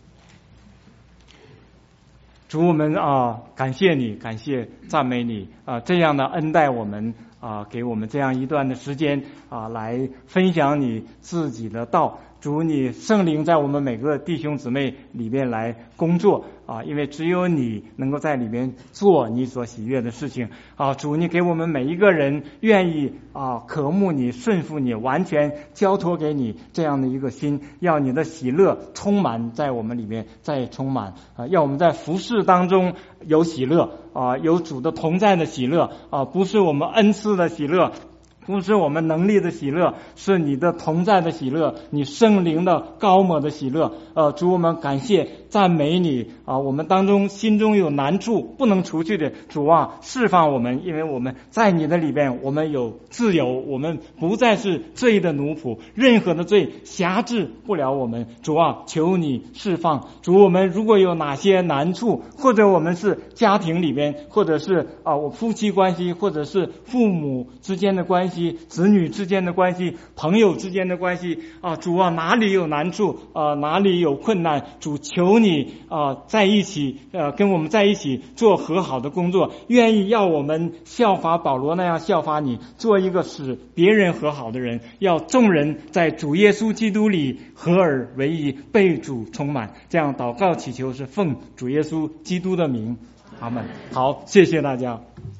主，我们感谢你，感谢赞美你这样的恩待我们给我们这样一段的时间来分享你自己的道。主，你圣灵在我们每个弟兄姊妹里面来工作因为只有你能够在里面做你所喜悦的事情主，你给我们每一个人愿意渴慕你、顺服你、完全交托给你这样的一个心，要你的喜乐充满在我们里面，再充满要我们在服事当中有喜乐有主的同在的喜乐不是我们恩赐的喜乐，不是我们能力的喜乐，是你的同在的喜乐，你圣灵的高抹的喜乐主，我们感谢赞美你我们当中心中有难处不能除去的，主释放我们，因为我们在你的里边，我们有自由，我们不再是罪的奴仆，任何的罪辖制不了我们，主求你释放。主，我们如果有哪些难处，或者我们是家庭里边，或者是我夫妻关系，或者是父母之间的关系，子女之间的关系，朋友之间的关系主哪里有难处哪里有困难，主求你在一起跟我们在一起做和好的工作，愿意要我们效法保罗那样效法你，做一个使别人和好的人，要众人在主耶稣基督里合而为一，被主充满。这样祷告祈求是奉主耶稣基督的名，阿们。好，谢谢大家。